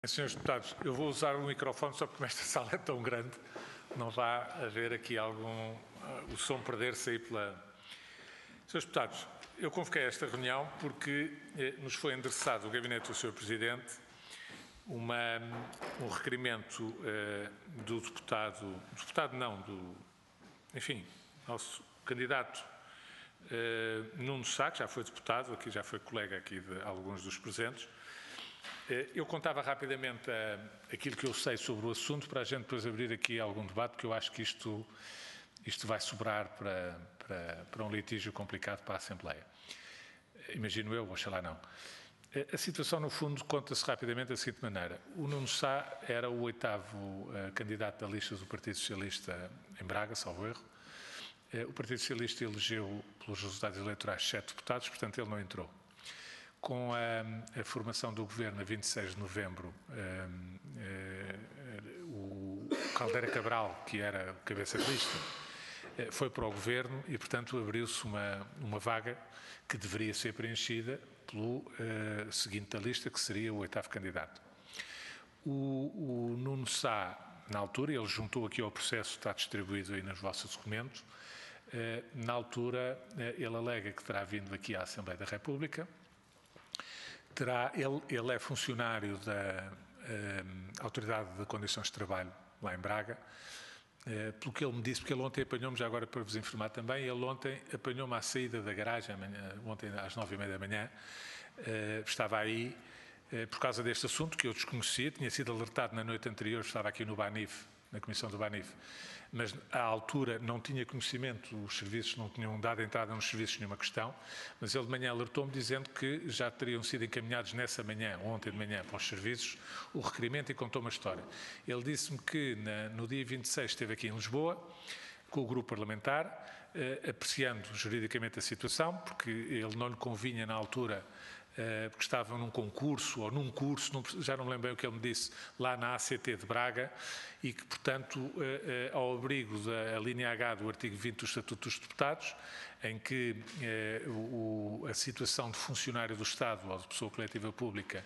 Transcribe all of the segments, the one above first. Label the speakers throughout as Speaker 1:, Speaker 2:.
Speaker 1: Senhores deputados, eu vou usar o microfone só porque esta sala é tão grande, não vai haver aqui o som perder-se aí pela... Senhores deputados, eu convoquei esta reunião porque nos foi endereçado do Gabinete do Sr. Presidente um requerimento do nosso candidato Nuno Sá, que já foi deputado, aqui já foi colega aqui de alguns dos presentes. Eu contava rapidamente aquilo que eu sei sobre o assunto para a gente depois abrir aqui algum debate, porque eu acho que isto vai sobrar para um litígio complicado para a Assembleia. Imagino eu, oxalá não. A situação, no fundo, conta-se rapidamente da seguinte maneira. O Nuno Sá era o 8º candidato da lista do Partido Socialista em Braga, salvo erro. O Partido Socialista elegeu, pelos resultados eleitorais, 7 deputados, portanto ele não entrou. Com a formação do Governo, a 26 de novembro, o Caldeira Cabral, que era cabeça de lista, foi para o Governo e, portanto, abriu-se uma vaga que deveria ser preenchida pelo seguinte da lista, que seria o 8º candidato. O Nuno Sá, na altura, ele juntou aqui ao processo, está distribuído aí nos vossos documentos, na altura ele alega que terá vindo aqui à Assembleia da República. Ele é funcionário da Autoridade de Condições de Trabalho, lá em Braga, pelo que ele me disse, porque ele ontem apanhou-me, já agora para vos informar também, ele ontem apanhou-me à saída da garagem, ontem às 9h30 da manhã, estava aí por causa deste assunto que eu desconhecia, tinha sido alertado na noite anterior, estava aqui no Banif, na Comissão do Banif, mas à altura não tinha conhecimento, os serviços não tinham dado entrada nos serviços nenhuma questão, mas ele de manhã alertou-me dizendo que já teriam sido encaminhados nessa manhã, ontem de manhã, para os serviços, o requerimento e contou uma história. Ele disse-me que no dia 26 esteve aqui em Lisboa, com o grupo parlamentar, apreciando juridicamente a situação, porque ele não lhe convinha na altura, porque estava num concurso ou num curso, já não me lembro bem o que ele me disse, lá na ACT de Braga, e que, portanto, ao abrigo da linha H do artigo 20 do Estatuto dos Deputados, em que a situação de funcionário do Estado ou de pessoa coletiva pública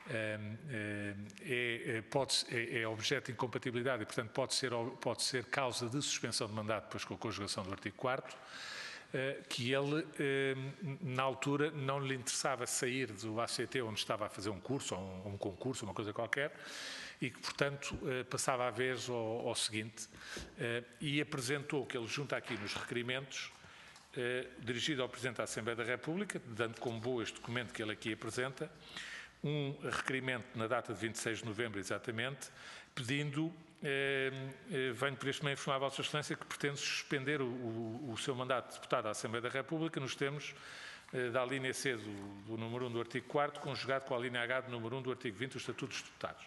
Speaker 1: é objeto de incompatibilidade e, portanto, pode ser causa de suspensão de mandato depois com a conjugação do artigo 4º, que ele, na altura, não lhe interessava sair do ACT onde estava a fazer um curso, ou um concurso, uma coisa qualquer, e que, portanto, passava a vez ao seguinte, e apresentou que ele junta aqui nos requerimentos, dirigido ao Presidente da Assembleia da República, dando como bom este documento que ele aqui apresenta, um requerimento na data de 26 de novembro, exatamente, pedindo, venho por este meio informar a Vossa Excelência que pretende suspender o seu mandato de deputado à Assembleia da República nos termos da linha C do número 1 do artigo 4º, conjugado com a linha H do número 1 do artigo 20 do Estatuto dos Deputados.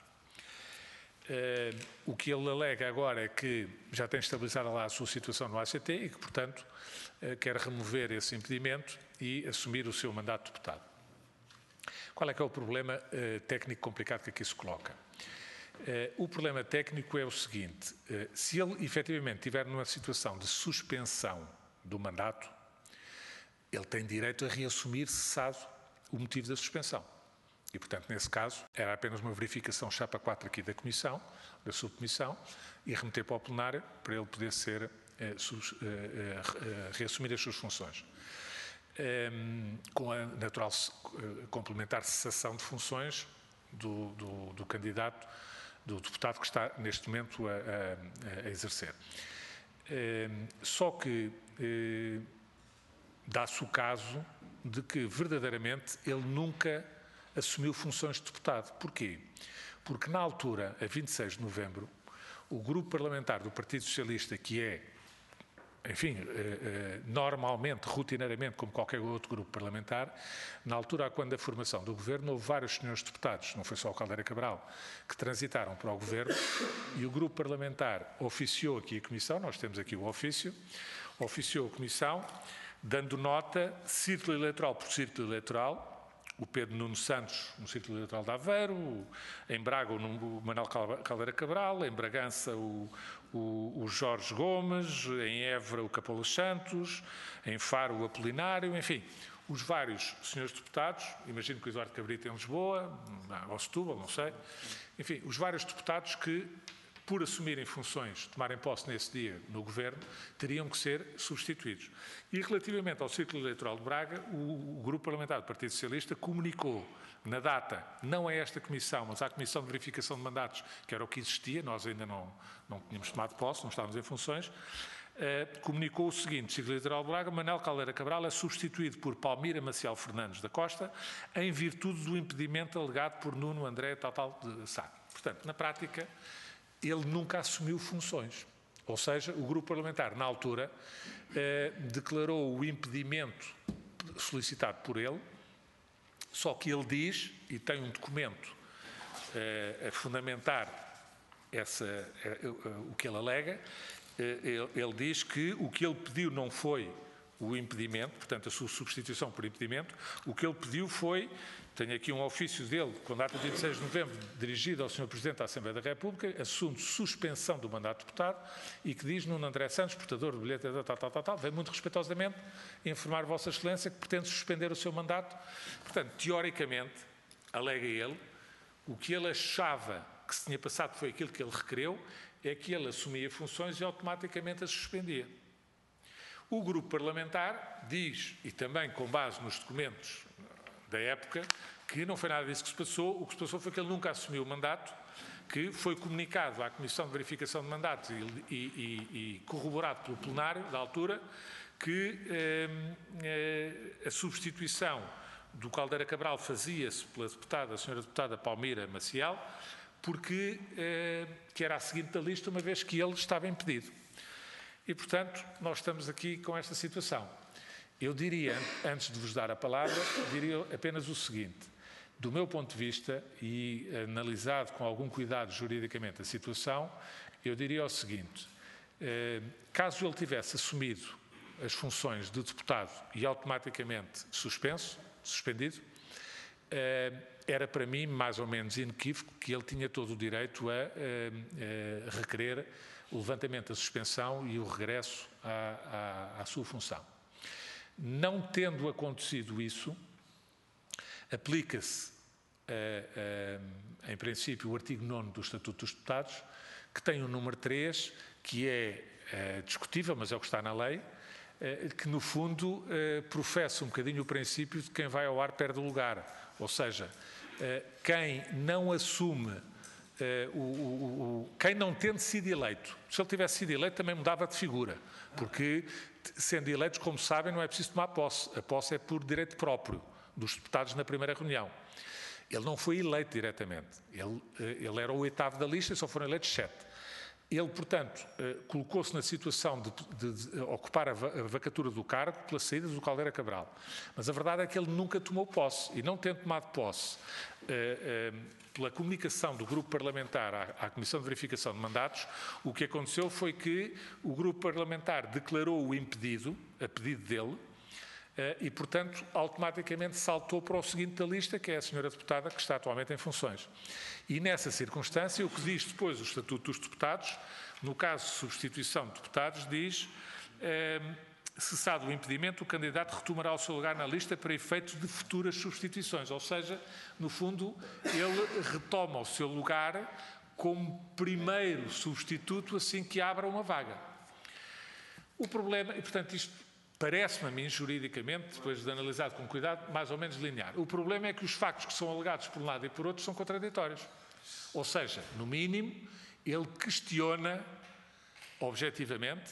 Speaker 1: O que ele alega agora é que já tem estabilizado lá a sua situação no ACT e que, portanto, quer remover esse impedimento e assumir o seu mandato de deputado. Qual é que é o problema técnico complicado que aqui se coloca? O problema técnico é o seguinte, se ele efetivamente estiver numa situação de suspensão do mandato, ele tem direito a reassumir cessado o motivo da suspensão. E, portanto, nesse caso, era apenas uma verificação chapa 4 aqui da Comissão, da Subcomissão, e remeter para o plenário para ele poder reassumir as suas funções. Com a natural complementar cessação de funções do candidato, do deputado que está neste momento a exercer. Só que dá-se o caso de que verdadeiramente ele nunca assumiu funções de deputado. Porquê? Porque na altura, a 26 de novembro, o grupo parlamentar do Partido Socialista, que é, enfim, normalmente, rotineiramente, como qualquer outro grupo parlamentar, na altura, quando a formação do Governo, houve vários senhores deputados, não foi só o Caldeira Cabral, que transitaram para o Governo e o grupo parlamentar oficiou aqui a Comissão, nós temos aqui o ofício, oficiou a Comissão, dando nota, círculo eleitoral por círculo eleitoral, o Pedro Nuno Santos no Círculo Eleitoral de Aveiro, em Braga o Manuel Caldeira Cabral, em Bragança o Jorge Gomes, em Évora o Capolas Santos, em Faro o Apolinário, enfim, os vários senhores deputados, imagino que o Eduardo Cabrita em Lisboa, ou Setúbal, não sei, enfim, os vários deputados que, por assumirem funções, tomarem posse nesse dia no Governo, teriam que ser substituídos. E relativamente ao círculo eleitoral de Braga, o Grupo Parlamentar do Partido Socialista comunicou na data, não a esta Comissão, mas à Comissão de Verificação de Mandatos, que era o que existia, nós ainda não tínhamos tomado posse, não estávamos em funções, comunicou o seguinte: Círculo Eleitoral de Braga, Manuel Caldeira Cabral é substituído por Palmira Maciel Fernandes da Costa, em virtude do impedimento alegado por Nuno André de Sá. Portanto, na prática, ele nunca assumiu funções. Ou seja, o grupo parlamentar, na altura, declarou o impedimento solicitado por ele, só que ele diz, e tem um documento a fundamentar o que ele alega, ele diz que o que ele pediu não foi o impedimento, portanto a sua substituição por impedimento, o que ele pediu foi, tenho aqui um ofício dele, com data de 26 de novembro, dirigido ao Sr. Presidente da Assembleia da República, assunto suspensão do mandato de deputado, e que diz: Nuno André Santos, portador do bilhete, vem muito respeitosamente informar Vossa Excelência que pretende suspender o seu mandato. Portanto, teoricamente, alega ele, o que ele achava que se tinha passado foi aquilo que ele requereu, é que ele assumia funções e automaticamente as suspendia. O grupo parlamentar diz, e também com base nos documentos da época, que não foi nada disso que se passou. O que se passou foi que ele nunca assumiu o mandato, que foi comunicado à Comissão de Verificação de Mandatos e corroborado pelo plenário da altura, que a substituição do Caldeira Cabral fazia-se pela deputada, a senhora deputada Palmira Maciel, porque que era a seguinte da lista, uma vez que ele estava impedido. E, portanto, nós estamos aqui com esta situação. Eu diria, antes de vos dar a palavra, diria apenas o seguinte: do meu ponto de vista, e analisado com algum cuidado juridicamente a situação, eu diria o seguinte: caso ele tivesse assumido as funções de deputado e automaticamente suspendido, era para mim mais ou menos inequívoco que ele tinha todo o direito a requerer o levantamento da suspensão e o regresso à sua função. Não tendo acontecido isso, aplica-se, em princípio, o artigo 9º do Estatuto dos Deputados, que tem o número 3, que é discutível, mas é o que está na lei, que, no fundo, professa um bocadinho o princípio de quem vai ao ar perde o lugar. Ou seja, quem não assume, quem não tendo sido eleito, se ele tivesse sido eleito também mudava de figura, porque, sendo eleitos, como sabem, não é preciso tomar posse. A posse é por direito próprio dos deputados na primeira reunião. Ele não foi eleito diretamente. Ele era o 8º da lista e só foram eleitos 7. Ele, portanto, colocou-se na situação de ocupar a vacatura do cargo pela saída do Caldeira Cabral. Mas a verdade é que ele nunca tomou posse. E não tendo tomado posse, pela comunicação do grupo parlamentar à Comissão de Verificação de Mandatos, o que aconteceu foi que o grupo parlamentar declarou-o impedido, a pedido dele, e, portanto, automaticamente saltou para o seguinte da lista, que é a senhora deputada que está atualmente em funções. E, nessa circunstância, o que diz depois o Estatuto dos Deputados, no caso de substituição de deputados, diz: cessado o impedimento, o candidato retomará o seu lugar na lista para efeitos de futuras substituições. Ou seja, no fundo, ele retoma o seu lugar como primeiro substituto assim que abra uma vaga. O problema, e portanto isto parece-me a mim, juridicamente, depois de analisado com cuidado, mais ou menos linear. O problema é que os factos que são alegados por um lado e por outro são contraditórios. Ou seja, no mínimo, ele questiona, objetivamente,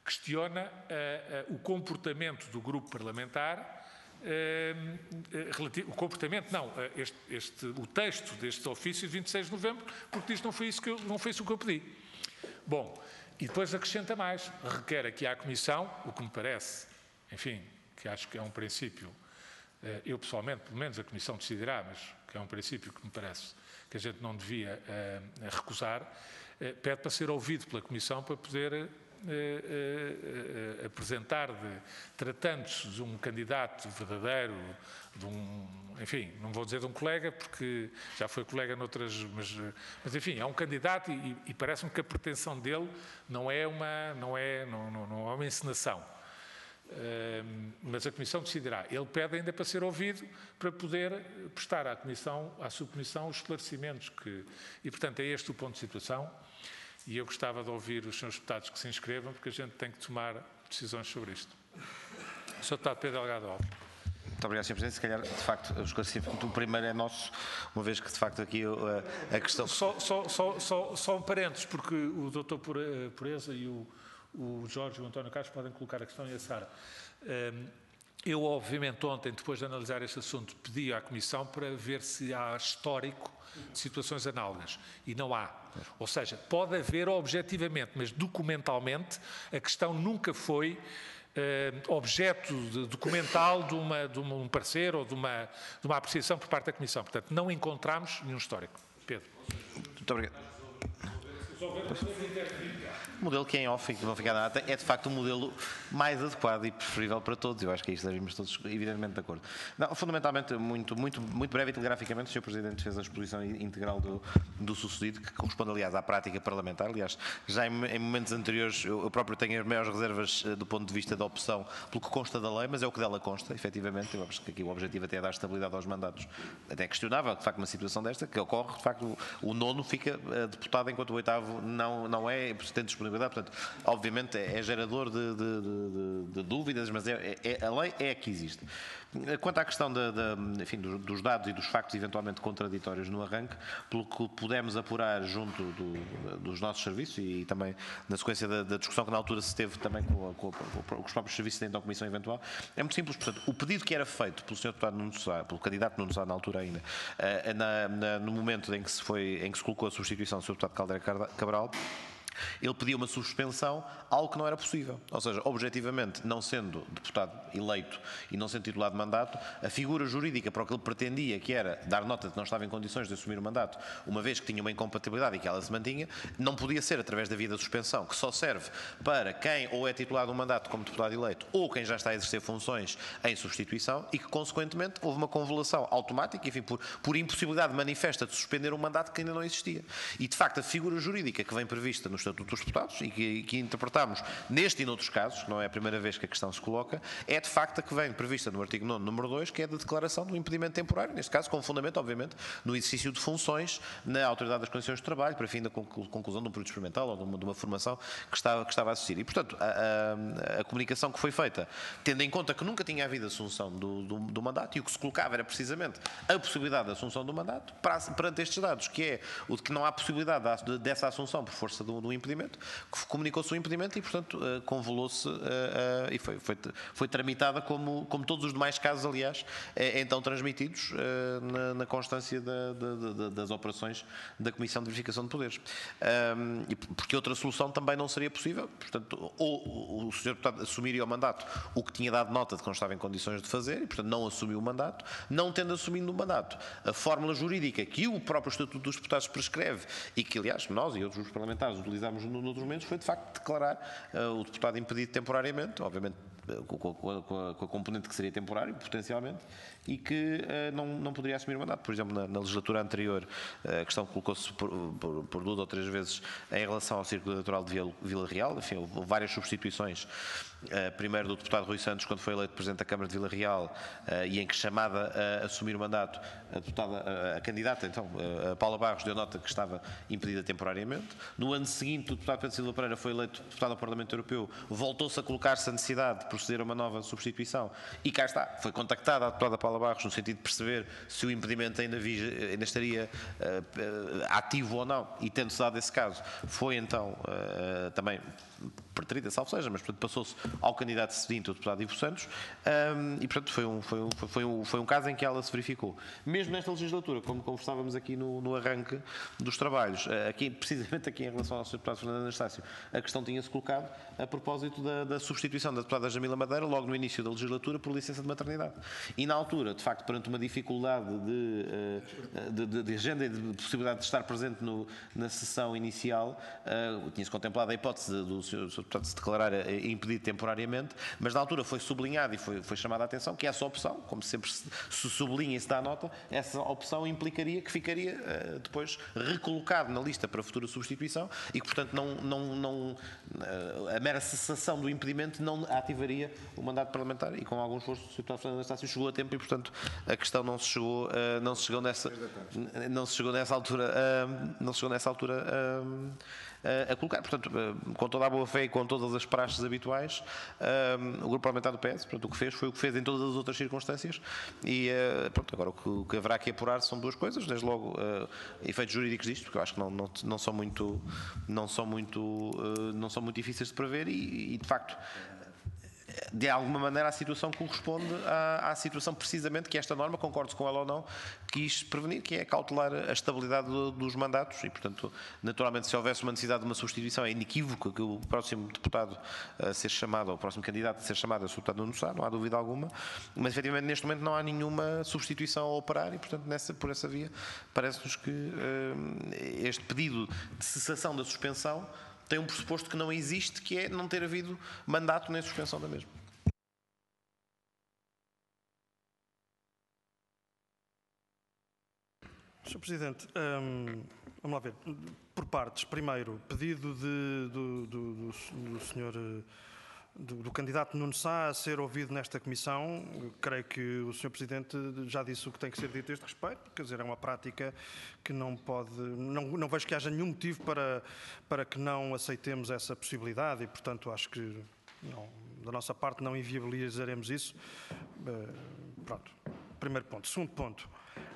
Speaker 1: o comportamento do grupo parlamentar, o texto deste ofício de 26 de novembro, porque diz que não foi isso que eu pedi. Bom, e depois acrescenta mais, requer aqui à Comissão, o que me parece, enfim, que acho que é um princípio, eu pessoalmente, pelo menos a Comissão decidirá, mas que é um princípio que me parece que a gente não devia recusar, pede para ser ouvido pela Comissão para poder apresentar, tratando-se de um candidato verdadeiro, enfim, não vou dizer de um colega, porque já foi colega noutras, mas enfim, é um candidato e parece-me que a pretensão dele não é uma encenação. Mas a Comissão decidirá. Ele pede ainda para ser ouvido, para poder prestar à Comissão, à Subcomissão, os esclarecimentos E, portanto, é este o ponto de situação. E eu gostava de ouvir os senhores deputados que se inscrevam, porque a gente tem que tomar decisões sobre isto. Sr. Deputado Pedro Delgado Alves.
Speaker 2: Muito obrigado, Sr. Presidente. Se calhar, de facto, o esclarecimento do primeiro é nosso, uma vez que, de facto, aqui a questão...
Speaker 1: Só um parênteses, porque o Dr. Pureza e o Jorge e o António Carlos podem colocar a questão e a Sara. Eu, obviamente, ontem, depois de analisar este assunto, pedi à Comissão para ver se há histórico de situações análogas. E não há. Ou seja, pode haver objetivamente, mas documentalmente, a questão nunca foi objeto documental de um parecer ou de uma apreciação por parte da Comissão. Portanto, não encontramos nenhum histórico. Pedro.
Speaker 2: Muito obrigado. O modelo que é em off e que vão ficar na ata é de facto o modelo mais adequado e preferível para todos. Eu acho que aí estaríamos todos evidentemente de acordo. Não, fundamentalmente, muito breve e telegraficamente, o Sr. Presidente fez a exposição integral do sucedido, que corresponde, aliás, à prática parlamentar. Aliás, já em momentos anteriores eu próprio tenho as maiores reservas do ponto de vista da opção pelo que consta da lei, mas é o que dela consta, efetivamente. Eu acho que aqui o objetivo até é dar estabilidade aos mandatos. Até é questionável, de facto, uma situação desta, que ocorre, de facto, o nono fica deputado enquanto o oitavo não é, tem disponibilidade. Portanto, obviamente é gerador de dúvidas, mas a lei é a que existe. Quanto à questão enfim, dos dados e dos factos eventualmente contraditórios no arranque, pelo que pudemos apurar junto dos nossos serviços e também na sequência da discussão que na altura se teve também com os próprios serviços dentro da Comissão Eventual, é muito simples. Portanto, o pedido que era feito pelo Sr. Deputado Nuno Sá, pelo candidato Nuno Sá na altura ainda, no momento em que se colocou a substituição do Sr. Deputado Caldeira Cabral, ele pediu uma suspensão, algo que não era possível. Ou seja, objetivamente, não sendo deputado eleito e não sendo titular de mandato, a figura jurídica para o que ele pretendia, que era dar nota de que não estava em condições de assumir o mandato, uma vez que tinha uma incompatibilidade e que ela se mantinha, não podia ser através da via da suspensão, que só serve para quem ou é titular de um mandato como deputado eleito ou quem já está a exercer funções em substituição e que, consequentemente, houve uma convolução automática, enfim, por impossibilidade manifesta de suspender um mandato que ainda não existia. E, de facto, a figura jurídica que vem prevista no Estatuto dos Deputados e que interpretamos neste e noutros casos, não é a primeira vez que a questão se coloca, é de facto a que vem prevista no artigo 9º, número 2, que é da declaração do impedimento temporário, neste caso com fundamento, obviamente, no exercício de funções na Autoridade das Condições de Trabalho, para fim da conclusão de um período experimental ou de uma formação que estava a assistir. E, portanto, a comunicação que foi feita, tendo em conta que nunca tinha havido assunção do mandato, e o que se colocava era precisamente a possibilidade da assunção do mandato, perante estes dados, que é o de que não há possibilidade dessa assunção por força do impedimento, comunicou-se o impedimento e, portanto, convolou-se e foi tramitada como todos os demais casos, aliás, então transmitidos na constância das operações da Comissão de Verificação de Poderes. Porque outra solução também não seria possível, portanto, ou o Sr. Deputado assumiria o mandato, o que tinha dado nota de que não estava em condições de fazer, e, portanto, não assumiu o mandato, não tendo assumido o mandato. A fórmula jurídica que o próprio Estatuto dos Deputados prescreve e que, aliás, nós e outros grupos parlamentares utilizámos noutros momentos, foi de facto declarar o deputado impedido temporariamente, obviamente com a componente que seria temporário, potencialmente, e que não poderia assumir o mandato. Por exemplo, na legislatura anterior, a questão colocou-se por 2 ou 3 vezes em relação ao Círculo Eleitoral de Vila Real. Enfim, houve várias substituições, primeiro do deputado Rui Santos, quando foi eleito Presidente da Câmara de Vila Real, e em que, chamada a assumir o mandato, a candidata, então, a Paula Barros, deu nota que estava impedida temporariamente. No ano seguinte, o deputado Pedro Silva Pereira foi eleito deputado ao Parlamento Europeu, voltou-se a colocar-se a necessidade de proceder a uma nova substituição, e cá está, foi contactada a deputada Paula Barros no sentido de perceber se o impedimento ainda estaria ativo ou não, e tendo-se dado esse caso, foi então também preterida, salvo seja, mas passou-se ao candidato seguinte, o deputado Ivo Santos, e portanto foi um caso em que ela se verificou. Mesmo nesta legislatura, como conversávamos aqui no arranque dos trabalhos, precisamente aqui em relação ao Sr. Deputado Fernando Anastácio, a questão tinha-se colocado a propósito da substituição da deputada Jamila Madeira, logo no início da legislatura, por licença de maternidade. E na altura, de facto, perante uma dificuldade de agenda e de possibilidade de estar presente na sessão inicial, tinha-se contemplado a hipótese do Sr. portanto, se declarar impedido temporariamente, mas na altura foi sublinhado e foi chamada a atenção que essa opção, como sempre se sublinha e se dá nota, essa opção implicaria que ficaria depois recolocado na lista para futura substituição e que, portanto, a mera cessação do impedimento não ativaria o mandato parlamentar e com algum esforço o Sr. Deputado Fernando Anastácio chegou a tempo e, portanto, a questão não se chegou nessa altura a colocar. Portanto, com toda a boa fé e com todas as praxes habituais, o Grupo Parlamentar do PS, portanto, o que fez foi o que fez em todas as outras circunstâncias e, pronto, agora o que haverá que apurar são duas coisas, desde logo efeitos jurídicos disto, porque eu acho que não são muito difíceis de prever e de facto, de alguma maneira a situação corresponde à situação precisamente que esta norma, concordo com ela ou não, quis prevenir, que é cautelar a estabilidade dos mandatos e, portanto, naturalmente se houvesse uma necessidade de uma substituição é inequívoco que o próximo deputado a ser chamado, ou o próximo candidato a ser chamado é o Sr. Deputado Nuno Sá, não há dúvida alguma, mas efetivamente neste momento não há nenhuma substituição a operar e, portanto, por essa via parece-nos que este pedido de cessação da suspensão tem um pressuposto que não existe, que é não ter havido mandato nem suspensão da mesma.
Speaker 3: Sr. Presidente, vamos lá ver. Por partes. Primeiro, pedido do senhor, do candidato Nuno Sá a ser ouvido nesta comissão. Creio que o Sr. Presidente já disse o que tem que ser dito a este respeito. Quer dizer, é uma prática que não pode... Não vejo que haja nenhum motivo para que não aceitemos essa possibilidade e, portanto, acho que não, da nossa parte não inviabilizaremos isso. Pronto. Primeiro ponto. Segundo ponto.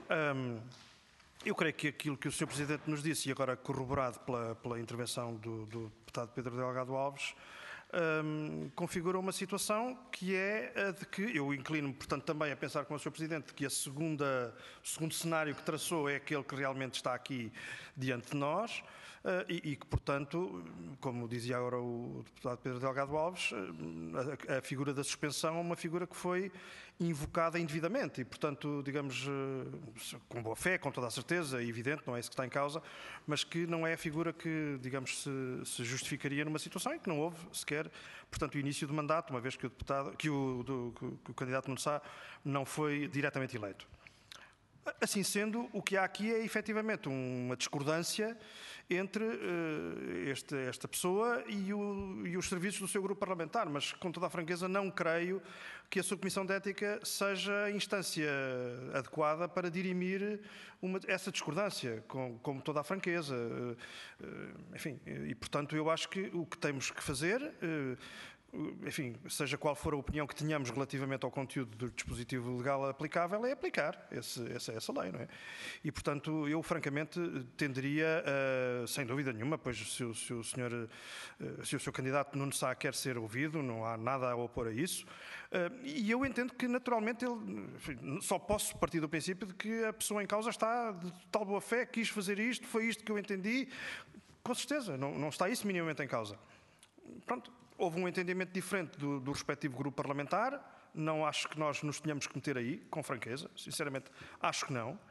Speaker 3: Eu creio que aquilo que o Sr. Presidente nos disse, e agora corroborado pela intervenção do deputado Pedro Delgado Alves, configura uma situação que é a de que eu inclino, portanto, também a pensar com o Sr. Presidente que o segundo cenário que traçou é aquele que realmente está aqui diante de nós e que, portanto, como dizia agora o deputado Pedro Delgado Alves, a figura da suspensão é uma figura que foi invocada indevidamente e, portanto, digamos, com boa fé, com toda a certeza, é evidente, não é isso que está em causa, mas que não é a figura que, digamos, se justificaria numa situação em que não houve sequer, portanto, o início do mandato, uma vez que o candidato Nuno Sá não foi diretamente eleito. Assim sendo, o que há aqui é efetivamente uma discordância entre esta pessoa e os serviços do seu grupo parlamentar, mas com toda a franqueza não creio que a sua Comissão de Ética seja a instância adequada para dirimir essa discordância, com toda a franqueza. Enfim, e portanto eu acho que o que temos que fazer... enfim, seja qual for a opinião que tenhamos relativamente ao conteúdo do dispositivo legal aplicável, é aplicar essa lei, não é? E, portanto, eu francamente tenderia, sem dúvida nenhuma, pois se o seu candidato Nuno Sá quer ser ouvido, não há nada a opor a isso, e eu entendo que, naturalmente, só posso partir do princípio de que a pessoa em causa está de tal boa fé, quis fazer isto, foi isto que eu entendi, com certeza, não está isso minimamente em causa. Pronto. Houve um entendimento diferente do respectivo grupo parlamentar, não acho que nós nos tenhamos que meter aí, com franqueza, sinceramente acho que não.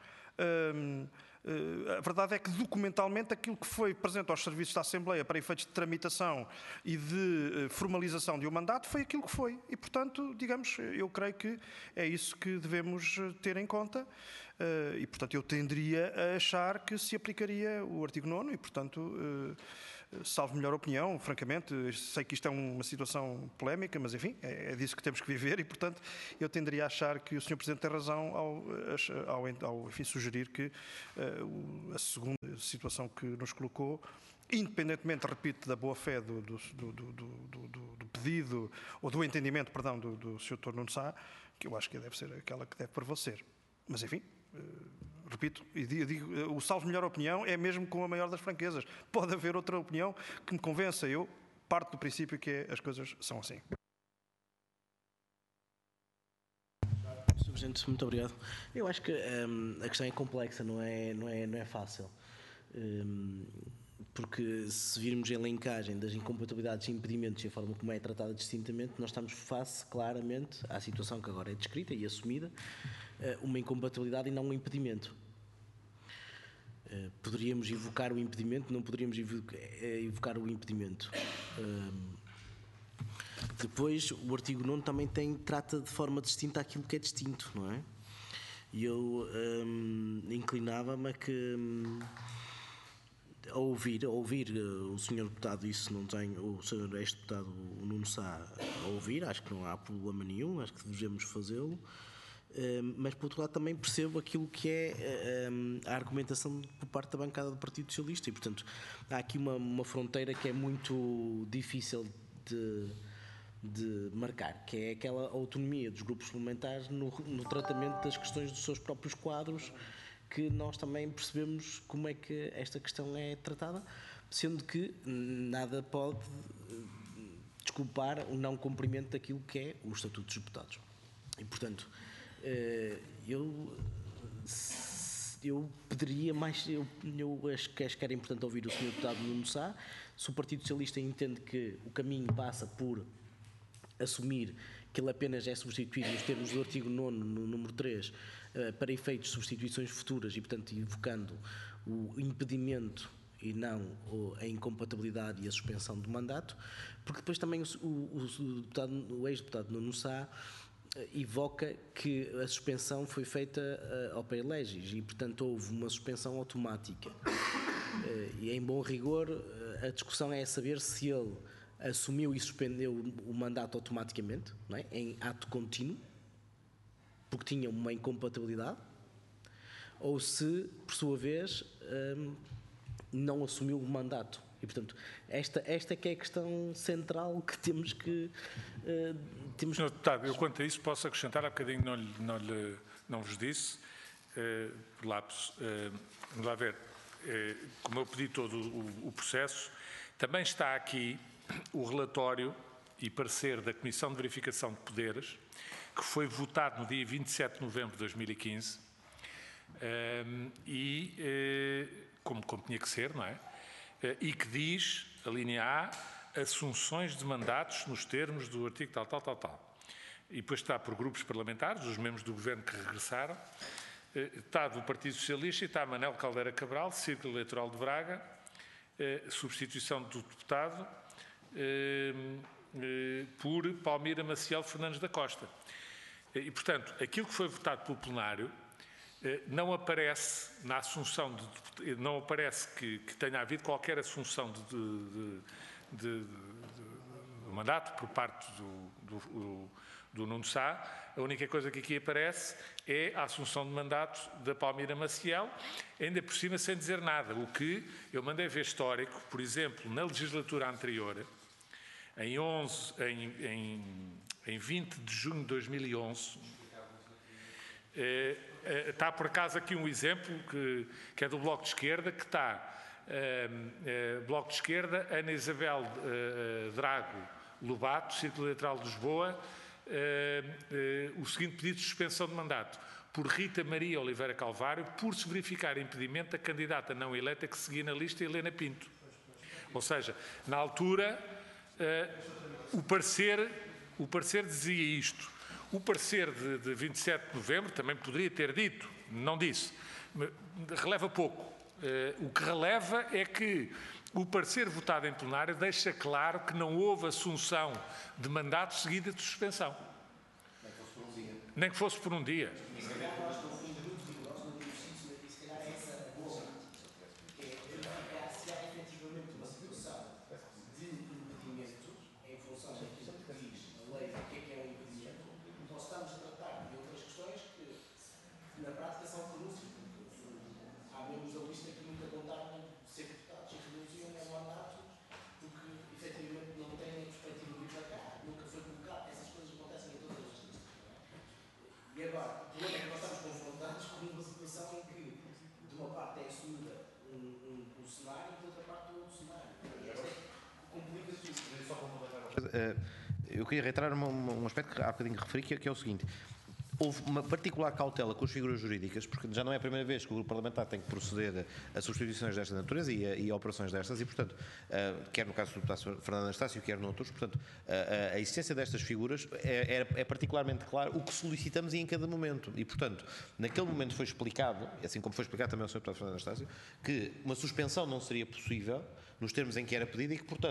Speaker 3: A verdade é que documentalmente aquilo que foi presente aos serviços da Assembleia para efeitos de tramitação e de formalização de um mandato foi aquilo que foi e, portanto, digamos, eu creio que é isso que devemos ter em conta e, portanto, eu tenderia a achar que se aplicaria o artigo 9º e, portanto... salvo melhor opinião, francamente, sei que isto é uma situação polémica, mas enfim, é disso que temos que viver e, portanto, eu tenderia a achar que o Sr. Presidente tem razão ao enfim, sugerir que a segunda situação que nos colocou, independentemente, repito, da boa-fé do pedido, ou do entendimento, perdão, do Sr. Dr. Nuno Sá, que eu acho que deve ser aquela que deve prevalecer. Mas, enfim... repito, e digo, o salvo melhor opinião é mesmo com a maior das franquezas. Pode haver outra opinião que me convença. Eu parto do princípio que as coisas são assim.
Speaker 4: Sr. Presidente, muito obrigado. Eu acho que a questão é complexa, não é fácil. Porque se virmos a elencagem das incompatibilidades e impedimentos e a forma como é tratada distintamente, nós estamos face claramente à situação que agora é descrita e assumida, uma incompatibilidade e não um impedimento. Poderíamos evocar o impedimento, não poderíamos evocar o impedimento. Depois, o artigo 9 também trata de forma distinta aquilo que é distinto, não é? E eu inclinava-me a que, a ouvir o senhor deputado, isso não tem, o senhor ex-deputado, o Nuno Sá, a ouvir, acho que não há problema nenhum, acho que devemos fazê-lo. Mas por outro lado também percebo aquilo que é a argumentação por parte da bancada do Partido Socialista e portanto há aqui uma fronteira que é muito difícil de marcar, que é aquela autonomia dos grupos parlamentares no tratamento das questões dos seus próprios quadros, que nós também percebemos como é que esta questão é tratada, sendo que nada pode desculpar o não cumprimento daquilo que é o Estatuto dos Deputados. E portanto eu pediria mais, eu acho que era importante ouvir o Sr. Deputado Nuno Sá. Se o Partido Socialista entende que o caminho passa por assumir que ele apenas é substituído nos termos do artigo 9, no número 3, para efeitos de substituições futuras e, portanto, invocando o impedimento e não a incompatibilidade e a suspensão do mandato, porque depois também o ex-deputado Nuno Sá evoca que a suspensão foi feita ao pé legis e, portanto, houve uma suspensão automática. E, em bom rigor, a discussão é saber se ele assumiu e suspendeu o mandato automaticamente, não é? Em ato contínuo, porque tinha uma incompatibilidade, ou se, por sua vez, não assumiu o mandato. E, portanto, esta é que é a questão central que temos que...
Speaker 1: Senhor Deputado, eu quanto a isso posso acrescentar, há bocadinho não vos disse, por lapso, vamos lá ver, como eu pedi todo o processo, também está aqui o relatório e parecer da Comissão de Verificação de Poderes, que foi votado no dia 27 de novembro de 2015, como tinha que ser, não é? E que diz, a linha A, assunções de mandatos nos termos do artigo tal. E depois está por grupos parlamentares, os membros do Governo que regressaram, está do Partido Socialista e está Manel Caldeira Cabral, Círculo Eleitoral de Braga, substituição do deputado por Palmira Maciel Fernandes da Costa. E, portanto, aquilo que foi votado pelo plenário não aparece na assunção, não aparece que tenha havido qualquer assunção de mandato por parte do Nuno Sá. A única coisa que aqui aparece é a assunção de mandato da Palmira Maciel, ainda por cima sem dizer nada, o que eu mandei ver histórico, por exemplo, na legislatura anterior, em 20 de junho de 2011, está por acaso aqui um exemplo que é do Bloco de Esquerda, que está Bloco de Esquerda, Ana Isabel Drago Lobato, Círculo Eleitoral de Lisboa, o seguinte pedido de suspensão de mandato por Rita Maria Oliveira Calvário, por se verificar impedimento da candidata não eleita que seguia na lista, Helena Pinto. Ou seja, na altura, o parecer dizia isto. O parecer de 27 de novembro também poderia ter dito, não disse, releva pouco. O que releva é que o parecer votado em plenário deixa claro que não houve assunção de mandato seguida de suspensão. Nem que fosse por um dia.
Speaker 4: E agora, o problema é que nós estamos confrontados com uma situação em que, de uma parte, é assumida um cenário e, de outra parte, outro cenário. E esta complica tudo.
Speaker 2: Eu queria reiterar um aspecto que há bocadinho referi, que é o seguinte. Houve uma particular cautela com as figuras jurídicas, porque já não é a primeira vez que o grupo parlamentar tem que proceder a substituições desta natureza e a operações destas, e, portanto, quer no caso do deputado Fernando Anastácio, quer noutros, portanto, a existência destas figuras é particularmente claro o que solicitamos e em cada momento. E, portanto, naquele momento foi explicado, assim como foi explicado também ao Sr. deputado Fernando Anastácio, que uma suspensão não seria possível nos termos em que era pedida e que, portanto,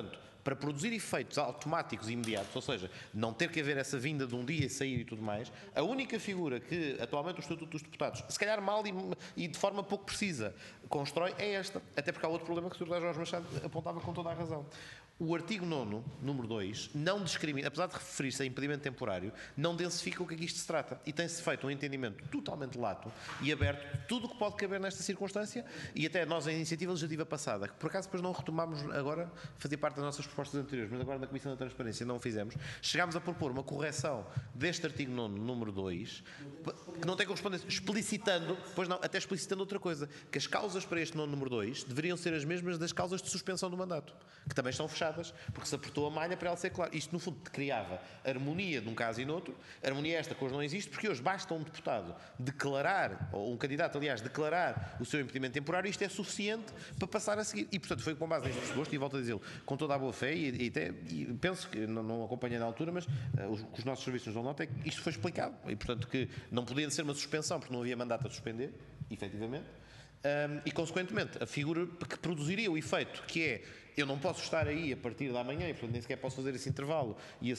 Speaker 2: para produzir efeitos automáticos e imediatos, ou seja, não ter que haver essa vinda de um dia e sair e tudo mais, a única figura que atualmente o Estatuto dos Deputados, se calhar mal e de forma pouco precisa, constrói é esta. Até porque há outro problema que o Sr. Jorge Machado apontava com toda a razão. O artigo 9º, número 2, não discrimina, apesar de referir-se a impedimento temporário, não densifica o que é que isto se trata. E tem-se feito um entendimento totalmente lato e aberto de tudo o que pode caber nesta circunstância, e até nós, em iniciativa legislativa passada, que por acaso depois não retomámos agora, fazia parte das nossas propostas anteriores, mas agora na Comissão da Transparência não o fizemos, chegámos a propor uma correção deste artigo 9º, número 2, que não tem correspondência, explicitando, pois não, até explicitando outra coisa, que as causas para este 9º, número 2 deveriam ser as mesmas das causas de suspensão do mandato, que também estão fechadas, porque se apertou a malha para ela ser clara. Isto, no fundo, criava harmonia de um caso e no outro, harmonia esta que hoje não existe, porque hoje basta um deputado declarar, ou um candidato, aliás, declarar o seu impedimento temporário, e isto é suficiente para passar a seguir. E, portanto, foi com base neste pressuposto, e volto a dizê-lo, com toda a boa fé, e penso que, não acompanhei na altura, mas os nossos serviços nos dão nota, é que isto foi explicado, e, portanto, que não podia ser uma suspensão, porque não havia mandato a suspender, efetivamente, e, consequentemente, a figura que produziria o efeito, que é, eu não posso estar aí a partir da manhã e, portanto, nem sequer posso fazer esse intervalo,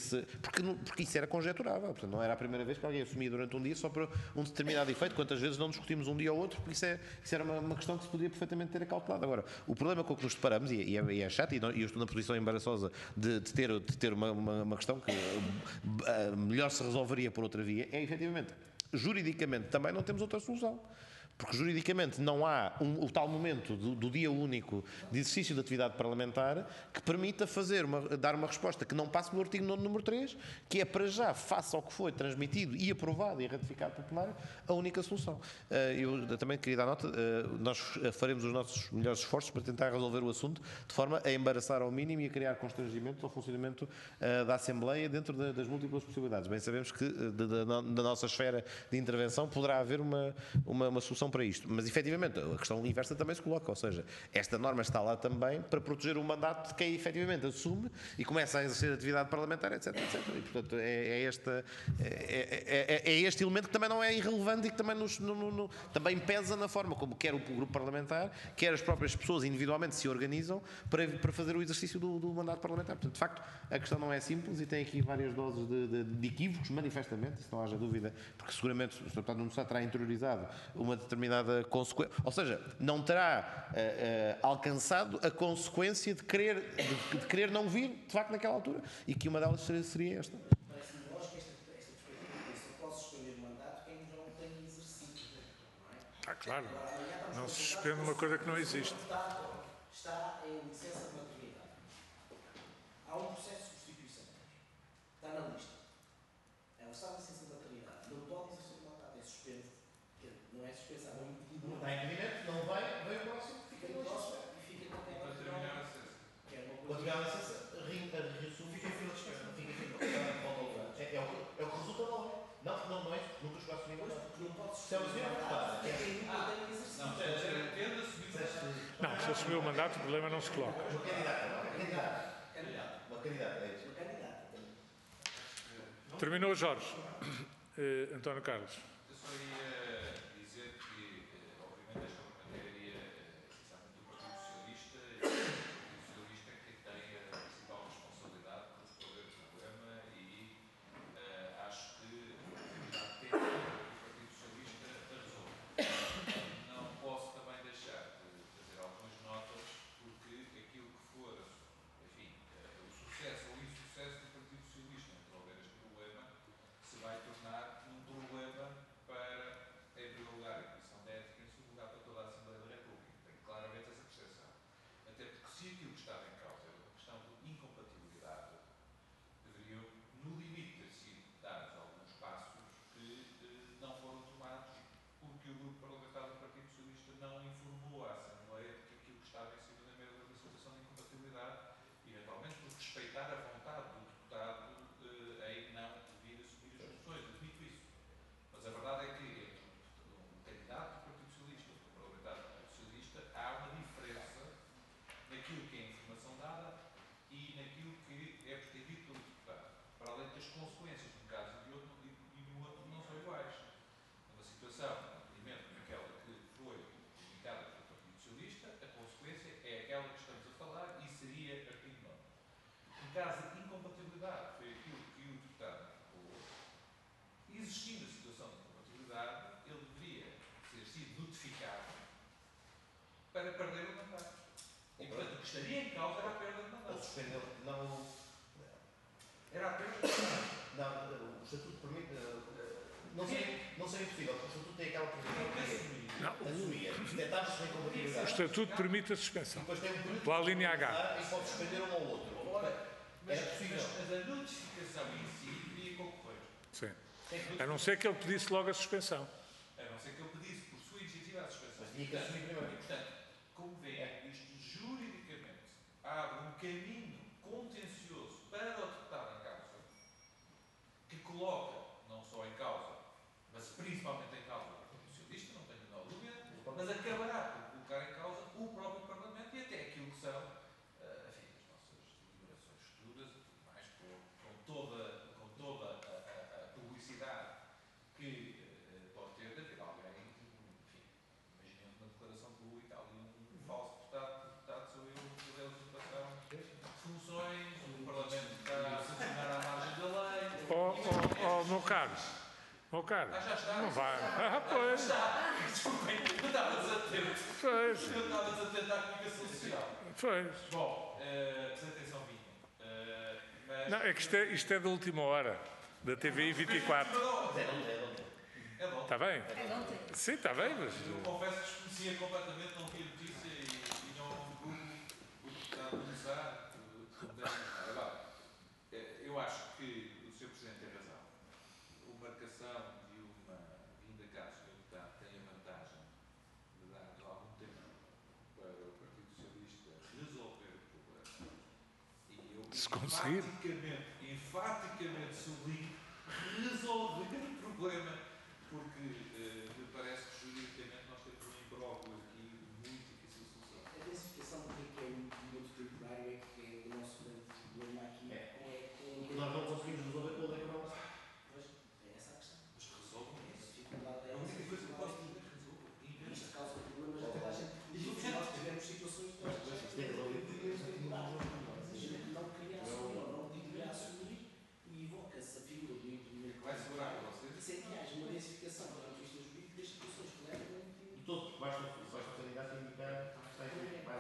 Speaker 2: porque isso era conjeturável, portanto, não era a primeira vez que alguém assumia durante um dia só para um determinado efeito. Quantas vezes não discutimos um dia ou outro, porque isso era uma questão que se podia perfeitamente ter acautelado. Agora, o problema com o que nos deparamos, e é chato, e eu estou na posição embaraçosa de ter uma questão que melhor se resolveria por outra via, é, efetivamente, juridicamente também não temos outra solução. Porque juridicamente não há o tal momento do dia único de exercício de atividade parlamentar que permita dar uma resposta que não passe no artigo 9º, número 3, que é para já, face ao que foi transmitido e aprovado e ratificado pelo plenário, a única solução. Eu também queria dar nota, nós faremos os nossos melhores esforços para tentar resolver o assunto de forma a embaraçar ao mínimo e a criar constrangimentos ao funcionamento da Assembleia dentro das múltiplas possibilidades. Bem sabemos que da nossa esfera de intervenção poderá haver uma solução para isto, mas efetivamente a questão inversa também se coloca, ou seja, esta norma está lá também para proteger o mandato de quem efetivamente assume e começa a exercer atividade parlamentar, etc, etc. E, portanto, é este elemento que também não é irrelevante e que também, também pesa na forma como quer o grupo parlamentar, quer as próprias pessoas individualmente se organizam para fazer o exercício do mandato parlamentar. Portanto, de facto, a questão não é simples e tem aqui várias doses de equívocos, manifestamente, se não haja dúvida, porque seguramente o Sr. Deputado Nuno Sá terá interiorizado uma determinada consequência, ou seja, não terá alcançado a consequência de querer não vir, de facto, naquela altura, e que uma delas seria esta.
Speaker 4: Parece-me lógico esta perspectiva, só posso suspender o mandato quem não tem exercício, não é?
Speaker 1: Claro, não se suspende uma coisa que não existe.
Speaker 4: O deputado está em licença de maternidade. Há um processo de substituição. Está na lista. É um estado de licença de maternidade. Não pode exercer o mandato. É suspenso. Não é suspensão, é um impedimento.
Speaker 2: Não está impedimento, não vem o próximo, fica
Speaker 4: Vem o próximo e fica com aquela
Speaker 5: Para terminar a licença.
Speaker 4: que é uma
Speaker 2: Quando
Speaker 4: coisa.
Speaker 2: tiver a licença, fica em fila de espera, não fica em fila, volta ao lugar. É o que resulta da lei. Não é isso, nunca chegou a assumir o mandato.
Speaker 4: Não pode
Speaker 2: Se é o
Speaker 4: suspender o
Speaker 2: mesmo,
Speaker 4: mandato. É quem nunca tem exercício.
Speaker 5: Não, tende a subir o mandato.
Speaker 1: Não, se assumiu o mandato, o problema não se coloca.
Speaker 2: Uma candidata, é isso.
Speaker 4: O candidato.
Speaker 1: Terminou, Jorge. António Carlos.
Speaker 5: Eu só ia dizer que, obviamente, esta é uma matéria essencialmente do Partido Socialista, e o Partido Socialista que tem a principal responsabilidade por resolver o problema, e acho que já tem o Partido Socialista a resolver. Não posso também deixar de fazer algumas notas, porque aquilo que for, enfim, o sucesso ou o insucesso do Partido Socialista em resolver este problema se vai tornar um problema para caso de incompatibilidade, foi aquilo que o deputado colocou, existindo a situação de incompatibilidade, ele deveria ter sido notificado para perder o mandato. E, portanto, o que estaria em causa era a perda de mandato.
Speaker 2: Ou suspendeu, não.
Speaker 5: Era a perda de mandato.
Speaker 2: Não, o Estatuto permite. Não seria possível, porque o Estatuto tem aquela previsão que assumia. Se detectar-se sem
Speaker 1: O
Speaker 2: compatibilidade.
Speaker 1: Estatuto permite a suspensão.
Speaker 2: Depois tem um período
Speaker 1: Pela linha H.
Speaker 2: e pode suspender um ao outro.
Speaker 5: Mas,
Speaker 2: Era possível.
Speaker 5: mas a notificação em si devia concorrer.
Speaker 1: Sim. A não ser que ele pedisse logo a suspensão.
Speaker 5: A não ser que ele pedisse por sua iniciativa a suspensão.
Speaker 2: Mas tinha que assumir primeiro.
Speaker 5: E, portanto, como vê, isto juridicamente abre um caminho contencioso para o deputado em causa, que coloca não só em causa, mas principalmente em causa o socialista, não tenho a menor dúvida, mas acabará por colocar em causa o próprio Parlamento e até aquilo que são enfim, as nossas deliberações futuras e tudo mais, com toda a publicidade que pode ter de haver alguém, enfim, imaginemos uma declaração pública, ali um falso deputado sou eu, por usurpação de funções, o Parlamento está a sancionar à margem da lei.
Speaker 1: Meu caro,
Speaker 5: Já está.
Speaker 1: não vai. Pois.
Speaker 5: Desculpem, eu estava desatento.
Speaker 1: Pois.
Speaker 5: Eu estava desatento à comunicação social.
Speaker 1: Pois.
Speaker 5: Bom, desatenção minha. Mas...
Speaker 1: Não, é que isto é da última hora, da TVI 24.
Speaker 5: É bom.
Speaker 1: Está bem?
Speaker 6: É de ontem.
Speaker 1: Sim, está bem, mas...
Speaker 5: Eu confesso que desconhecia completamente, não tinha notícia e não o deputado Nussá. Agora, eu acho que o Sr. Presidente tem razão. A marcação de uma vinda cá, o Sr. Deputado tem a vantagem de dar algum tempo para o Partido Socialista resolver o problema. E eu
Speaker 1: Se conseguir.
Speaker 5: enfaticamente sublinho resolver o problema, porque me parece que juridicamente nós temos um imbróglio aqui muito difícil de solução.
Speaker 4: A densificação do que é um movimento temporário é que é o nosso grande problema aqui.
Speaker 2: Nós não conseguimos resolver pelo económico.
Speaker 4: Pois, é essa a questão.
Speaker 5: Mas resolvam
Speaker 4: A
Speaker 5: isso.
Speaker 4: dificuldade é
Speaker 5: A única coisa que eu posso dizer é que resolvam.
Speaker 4: isto causa problemas a toda a gente. Nós tivemos situações de a gente não queria assumir ou não queria assumir e evoca-se a figura do impedimento.
Speaker 5: Vai segurar para vocês.
Speaker 4: Isso é que haja uma densificação do ponto de vista jurídico das situações que levam a um
Speaker 2: E todo, basta o candidato indicar que está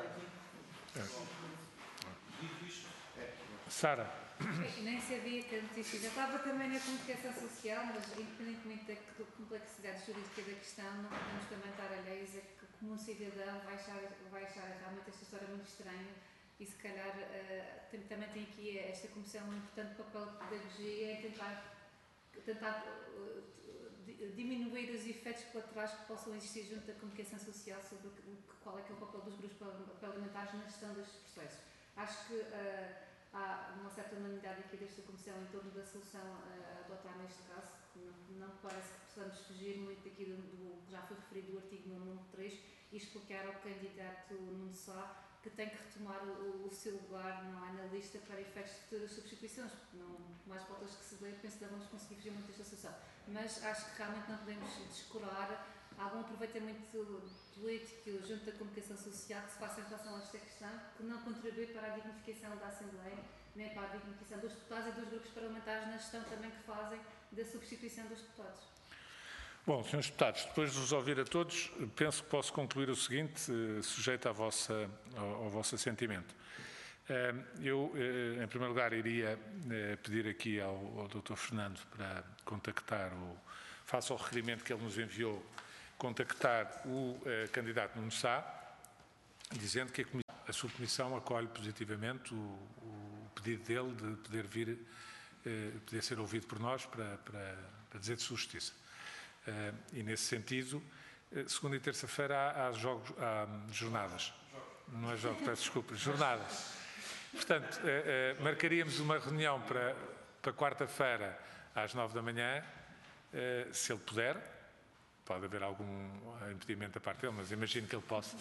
Speaker 5: Dito isto,
Speaker 1: Sara,
Speaker 6: Nem sabia que a notícia já estava também na comunicação social, mas independentemente da complexidade jurídica da questão, não podemos também estar alheios a que, como um cidadão, vai achar realmente esta história muito estranha e se calhar também tem aqui esta comissão um importante papel de pedagogia em tentar diminuir os efeitos colaterais que possam existir junto da comunicação social sobre qual é que é o papel dos grupos parlamentares na gestão destes processos. Acho que há uma certa unanimidade aqui desta comissão em torno da solução a adotar neste caso, que não parece que possamos fugir muito daqui do que já foi referido do artigo número 3 e explicar ao candidato Nuno Sá que tem que retomar o seu lugar não é, na lista para efeitos de substituições, porque não, mais voltas que se dê, penso que vamos conseguir fugir muito desta solução. Mas acho que realmente não podemos descurar algum aproveitamento político junto da comunicação social que se faça em relação a esta questão, que não contribui para a dignificação da Assembleia, nem para a dignificação dos deputados e dos grupos parlamentares na gestão também que fazem da substituição dos deputados.
Speaker 1: bom, senhores deputados, depois de vos ouvir a todos, penso que posso concluir o seguinte, sujeito ao vosso assentimento. Eu, em primeiro lugar, iria pedir aqui ao Dr. Fernando para contactar, face ao requerimento que ele nos enviou, contactar o candidato Nuno Sá, dizendo que a subcomissão acolhe positivamente o pedido dele de poder ser ouvido por nós para dizer de sua justiça. E nesse sentido, segunda e terça-feira há jornadas. Não é jogos, peço desculpa, jornadas. Portanto, marcaríamos uma reunião para quarta-feira às 9 da manhã, se ele puder. Pode haver algum impedimento da parte dele, mas imagino que ele possa.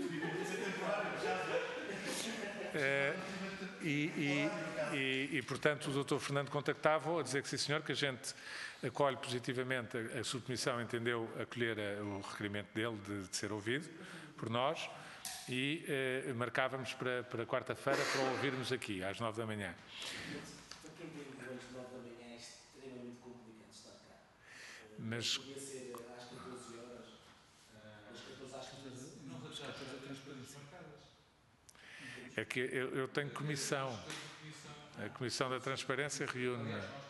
Speaker 1: Portanto, o Dr. Fernando contactava-o a dizer que sim, senhor, que a gente acolhe positivamente, a subcomissão entendeu acolher o requerimento dele de ser ouvido por nós, E marcávamos para quarta-feira para o ouvirmos aqui, às 9 da manhã.
Speaker 4: Para quem tem antes de 9 da manhã é extremamente complicado estar cá.
Speaker 1: Mas
Speaker 4: Podia ser às 14 horas, às 14 às 15.
Speaker 1: é que eu tenho comissão. A Comissão da Transparência reúne.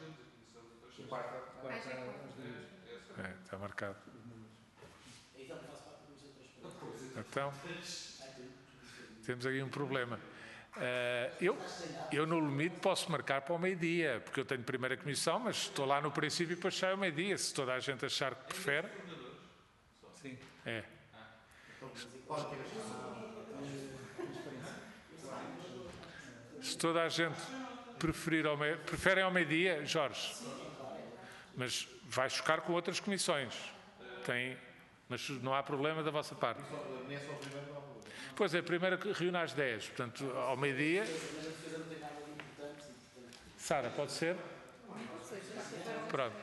Speaker 1: Está marcado.
Speaker 4: Então, faço parte da Comissão de Transparência.
Speaker 1: Então, temos aí um problema. Eu, no limite, posso marcar para o meio-dia, porque eu tenho primeira comissão, mas estou lá no princípio e depois saio ao meio-dia, se toda a gente achar que prefere.
Speaker 7: Sim.
Speaker 1: É. Se toda a gente preferem ao meio-dia, Jorge, mas vai chocar com outras comissões. Mas não há problema da vossa parte. Pois é, a primeira reúne às 10, portanto, ao meio-dia. Sara, pode ser? Pronto.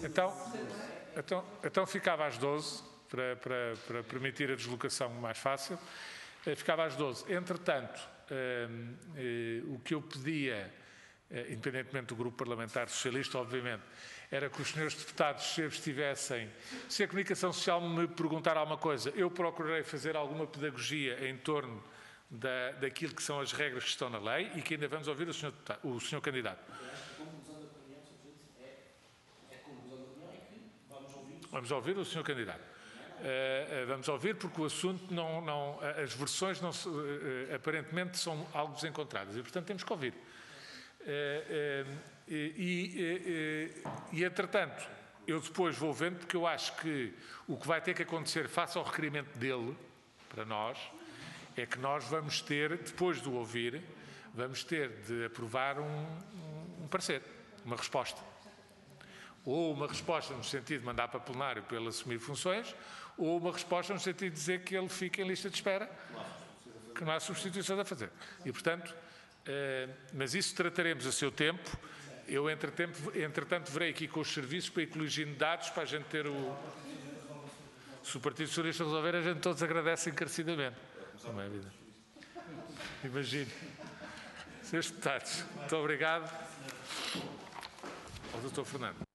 Speaker 1: Então ficava às 12, para permitir a deslocação mais fácil. Ficava às 12. Entretanto, o que eu pedia, independentemente do grupo parlamentar socialista, obviamente, era que os senhores deputados se abstivessem. Se a comunicação social me perguntar alguma coisa, eu procurarei fazer alguma pedagogia em torno daquilo que são as regras que estão na lei e que ainda vamos ouvir o senhor candidato.
Speaker 4: A conclusão da reunião, a conclusão da reunião é que vamos ouvir.
Speaker 1: Vamos ouvir o senhor candidato. Vamos ouvir porque o assunto as versões aparentemente são algo desencontradas e, portanto, temos que ouvir. E entretanto, eu depois vou vendo, porque eu acho que o que vai ter que acontecer face ao requerimento dele, para nós, é que nós vamos ter, depois de o ouvir, vamos ter de aprovar um parecer, uma resposta. Ou uma resposta no sentido de mandar para plenário para ele assumir funções, ou uma resposta no sentido de dizer que ele fica em lista de espera, que não há substituições a fazer. E, portanto, mas isso trataremos a seu tempo. Eu, entretanto, verei aqui com os serviços para ir coligindo dados para a gente ter Se o Partido Socialista resolver, a gente todos agradece encarecidamente. Não é vida. Imagino. Senhores deputados, muito obrigado. Ao Dr. Fernando.